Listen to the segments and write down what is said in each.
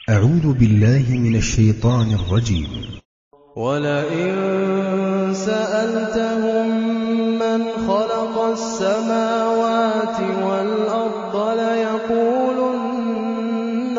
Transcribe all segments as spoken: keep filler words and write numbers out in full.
أعوذ بالله من الشيطان الرجيم. ولئن سألتهم من خلق السماوات والأرض ليقولن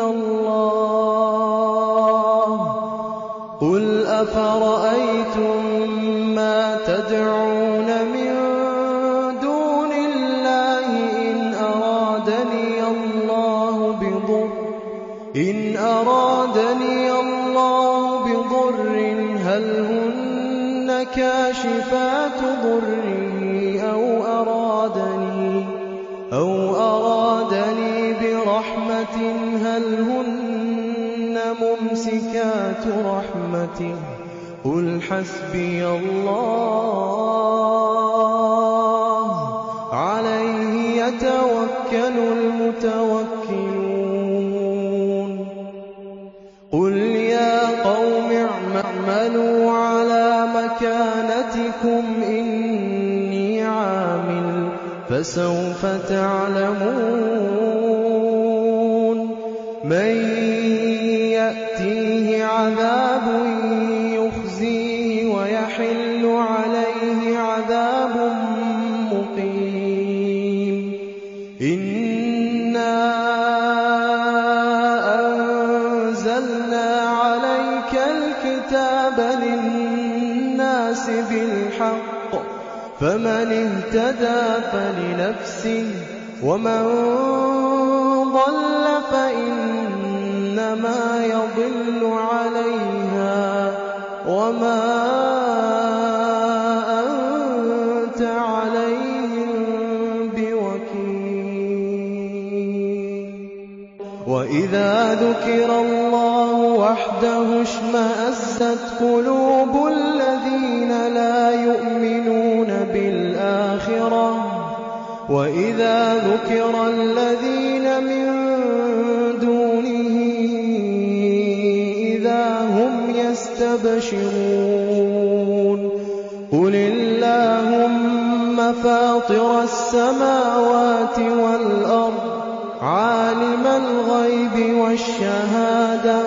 الله. قل أفرأيتم ما تدعون من دون الله إن أرادني الله بضر إن أرادني الله بضر هل هن كاشفات ضره أو أرادني أو أرادني برحمة هل هن ممسكات رحمته قل حسبي الله عليه يتوكل المتوكلون. قل يا قوم اعملوا على مكانتكم إني عامل فسوف تعلمون من يأتيه عذاب يخزيه ويحل عليه عذاب مقيم. إنا أنزلنا عليك الكتاب للناس بالحق فمن اهتدى فلنفسه ومن ضل فإنما يضل عليها وما أنت عليهم بوكيل. وإذا ذكر الله وحده اشمأزت قلوب الذين لا يؤمنون بالآخرة وإذا ذكر الذين من دونه إذا هم يستبشرون. قل اللهم فاطر السماوات والأرض عالم الغيب والشهادة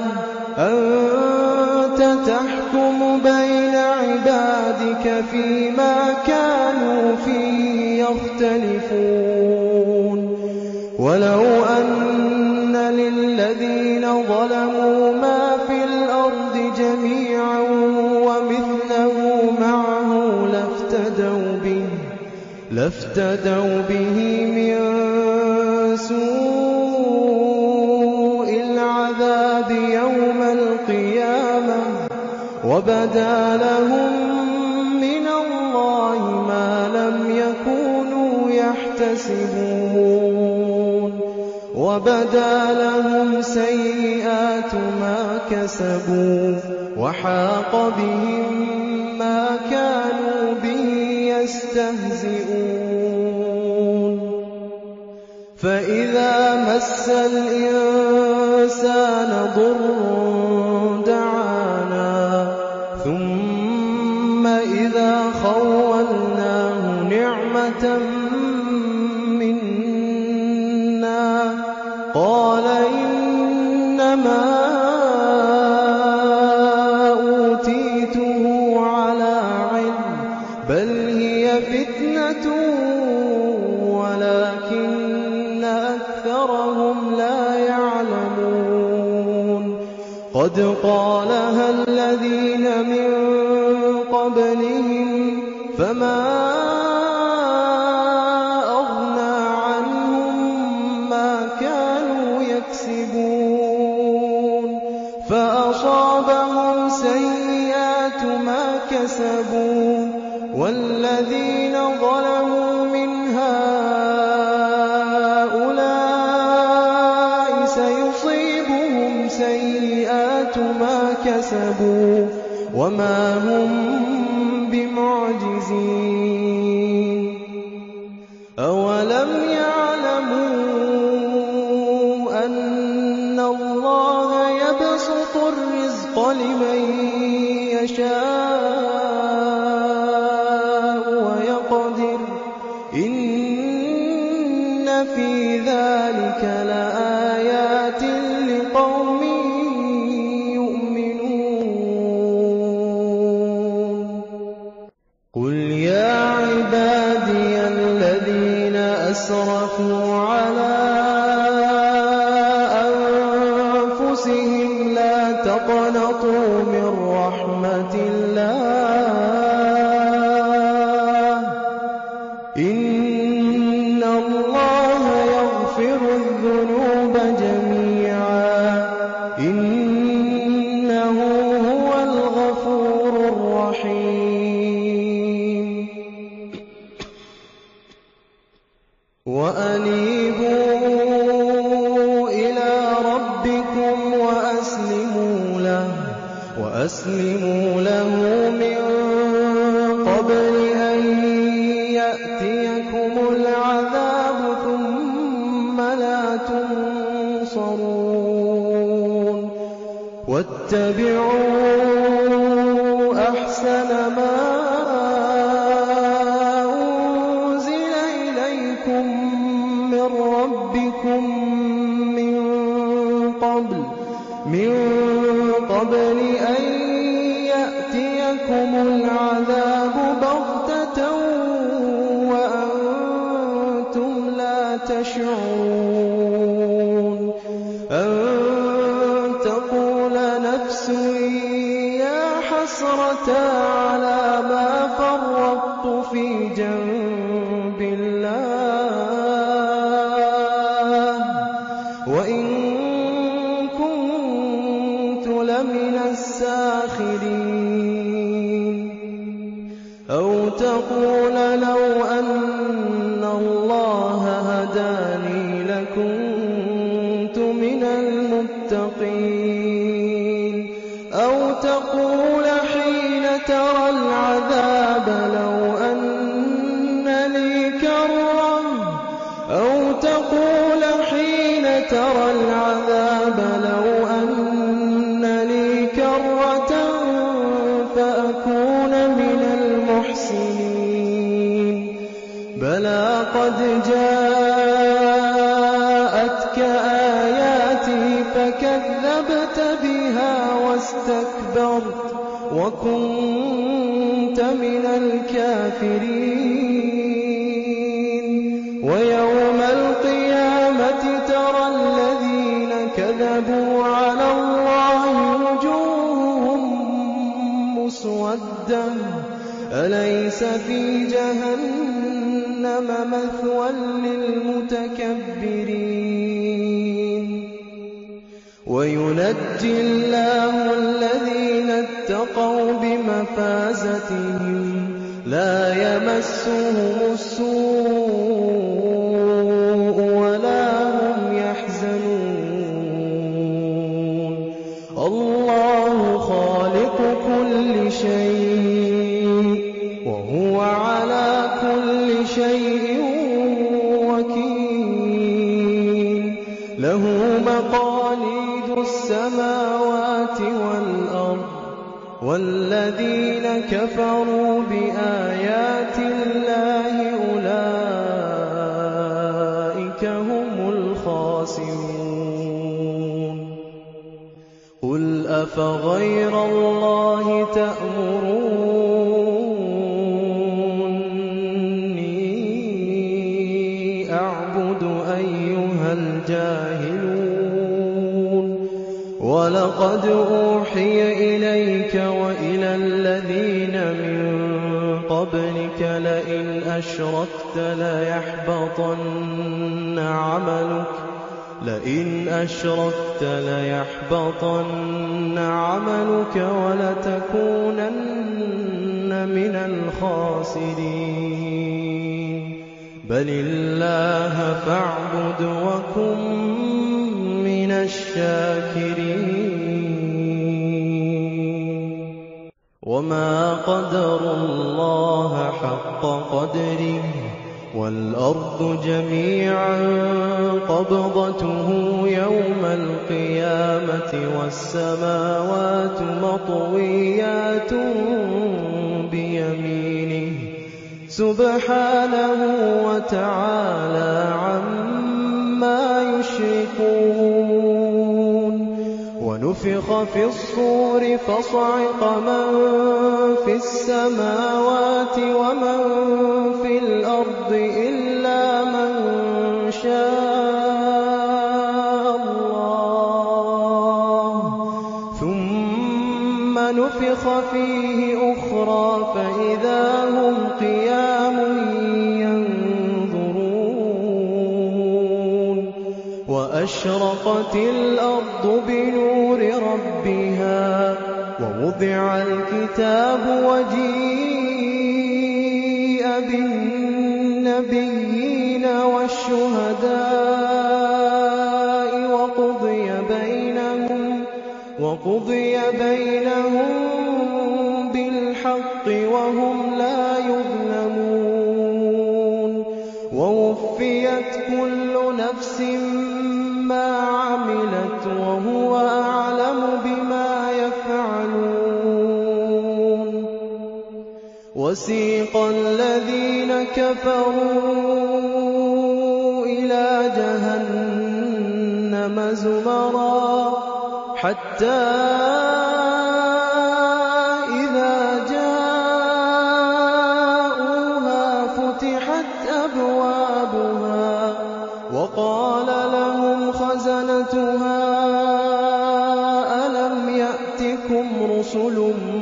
أنت تحكم بين عبادك فيما كانوا فيه يختلفون. ولو أن للذين ظلموا ما في الأرض جميعا ومثله معه لافتدوا به لافتدوا به من سوء العذاب يوم القيامة وبدا لهم من الله ما لم يكونوا يحتسبون وبدا لهم سيئات ما كسبوا وحاق بهم ما كانوا به يستهزئون. فإذا مس الإنسان ضر دعانا ثم إذا خولناه نعمة منا قال إنما أوتيته على علم بل هي فتنة ولكن أكثرهم لا يعلمون. قد قالها الذين من قبلهم فما أغنى عنهم ما كانوا يكسبون فأصابهم سيئات ما كسبوا والذين ظلموا من هؤلاء سيصيبهم سيئات ما كسبوا وما هم بمعجزين. أولم يعلموا أن الله يبسط الرزق لمن يشاء ويقدر إن في ذلك لآيات لقوم تقنطوا من رحمة الله إن الله يغفر الذنوب جميعا إنه هو الغفور الرحيم وأنيبوا إلى ربكم وأسلموا له وأسلموا له من قبل أن يأتيكم العذاب ثم لا تنصرون واتبعوا أحسن ما أنزل إليكم من ربكم من قبل من قبل أن يأتيكم العذاب بغتة وأنتم لا تشعرون أن تقول نفس يا حسرة على ما فرطت في جنب الله وإن كنت لمن الساخرين أو تقول لو أن الله هداني لكنت من المتقين أو تقول حين ترى العذاب لو أن لي كرة أو تقول حين ترى العذاب لو أن لي كرة فأكون من المحسنين بلى قد جاءتك آياتي فكذبت بها واستكبرت وكنت من الكافرين ويوم القيامة ترى الذين كذبوا على الله وجوههم مسودة أليس في جهنم مثوى للمتكبرين وينجي الله الذين اتقوا بمفازتهم لا يمسهم السوء ولا هم يحزنون الله خالق كل شيء وهو على كل شيء وكيل له مقاليد السماوات والأرض والذين كفروا بآيات الله أولئك هم الخاسرون قل أفغير الله تأمروني أعبد أيها الجاهلون ولقد أوحي إليك وإلى الذين من قبلك لئن أشركت ليحبطن عملك لئن أشركت ليحبطن عملك ولتكونن من الخاسرين بل الله فاعبد وكن من الشاكرين وما قدروا الله حق قدره والأرض جميعا قبضته يوم القيامة والسماوات مطويات بيمينه سبحانه وتعالى عما يشركون ونفخ في الصور فصعق من في السماوات ومن في الأرض إلا من شاء الله ثم ونفخ فيه أخرى فإذا هم قيام ينظرون وأشرقت الأرض بنور ربها ووضع الكتاب وجيء بالنبيين والشهداء وقضي بينهم وقضي بينهم بالحق وهم لا يظلمون ووفيت كل نفس ما عملت وهو أعلم بما يفعلون وسيق الذين كفروا إلى جهنم زمرا حتى إذا جاءوها فتحت أبوابها وقال لهم خزنتها ألم يأتكم رسل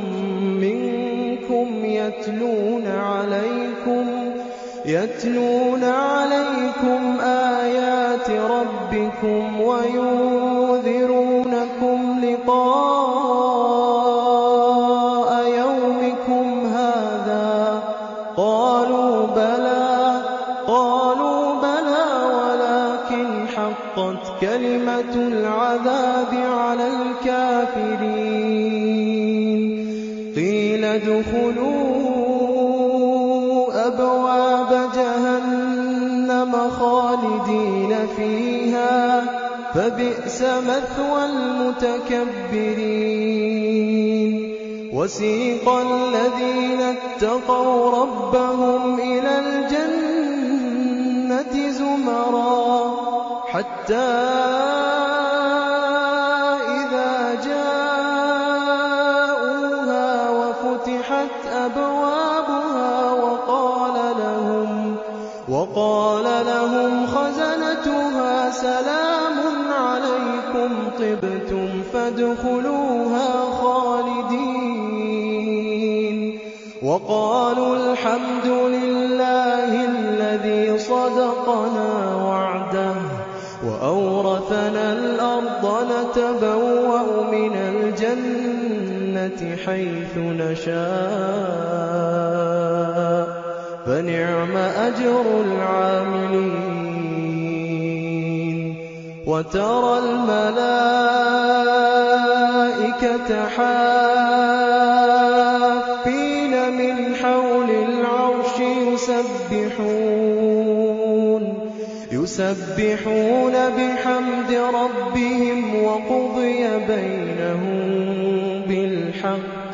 منكم يتلون عليكم يتلون عليكم آيات ربكم وينذرونكم لقاء يومكم هذا قالوا بلى قالوا بلى ولكن حقت كلمة العذاب على الكافرين قيل ادخلوا أبواب جهنم خالدين فيها فبئس مثوى المتكبرين وسيق الذين اتقوا ربهم إلى الجنة زمرا حتى إذا جاءوها وفتحت أبوابها وقال لهم وقال لهم خزنتها سلام عليكم طبتم فادخلوها خالدين وقالوا الحمد لله الذي صدقنا وعده وأورثنا الأرض نتبوأ من الجنة حيث نشاء فنعم أجر العاملين وترى الملائكة حافين من حول العرش يسبحون يسبحون بحمد ربهم وقضي بينهم بالحق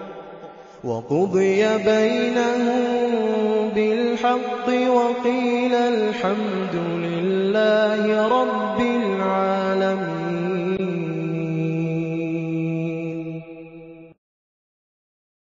وقضي بينهم بالحق وقيل الحمد لله رب العالمين.